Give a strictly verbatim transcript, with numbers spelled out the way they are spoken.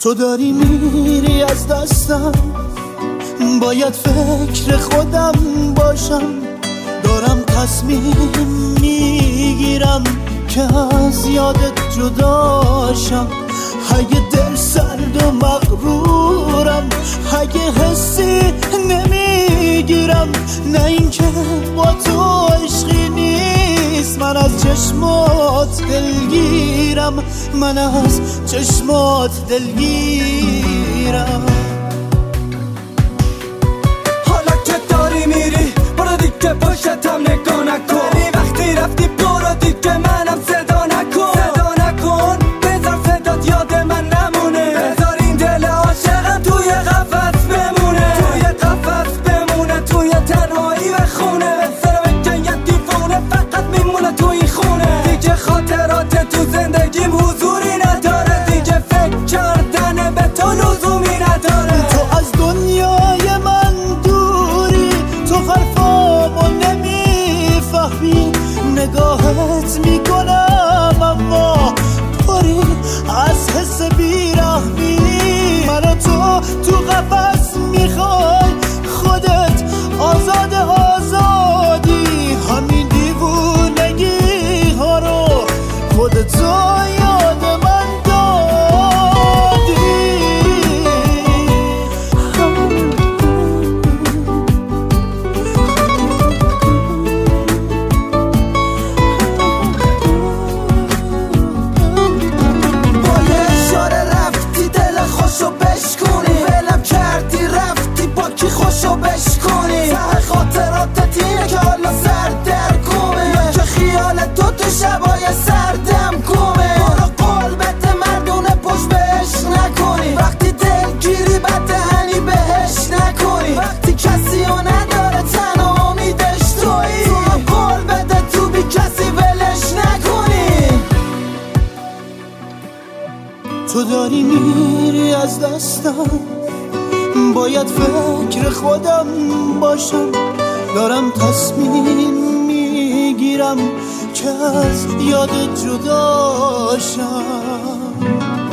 تو داری میری از دستم، باید فکر خودم باشم. دارم تصمیم میگیرم که از یادت جداشم. اگه دل سرد و مغرورم، اگه حسی نمیگیرم، نه اینکه با تو عشقی نیست. من از چشمات دلگیرم، من از چشمات دلگیرم. حالا که داری میری برو دیگه پشتم نگاه نکن. وقتی رفتی برو دیگه منم صدا نکن. صدا نکن بذار صدات یاد من نمونه. بذار این دل عاشقم توی قفس بمونه. توی قفس بمونه، توی تنهایی و خونه. سر بکن یه دیوونه فقط میمونه توی خونه. دیگه خاطرات تو زندگیم حضوری نداره. دیگه فکر کردن به تو لزومی نداره. تو از دنیای من دوری، تو حرفامو نمیفهمی. نگاهت میکنم اما پری از حس بیرحمی. منو تو تو قفس میخوای، خودت آزاد آزادی. همین دیوونگی ها رو خودت یاد من دادی. با یه اشاره رفتی دل خوشو بشکنی. ولم کردی رفتی با کی خوشو بشکنی. ته خاطراتت اینه که حالا سر در گمه، یا که خیال تو تو شبای سردم گمه. برو قول بده مردونه پشت بهش نکنی. وقتی دلگیری بد دهنی بهش نکنی. وقتی کسی رو نداره تنها امیدش تویی. تو هم قول بده تو بی کسی ولش نکنی. تو داری میری از دستم، باید فکر خودم باشم. دارم تصمیم میگیرم که از یاد جداشم.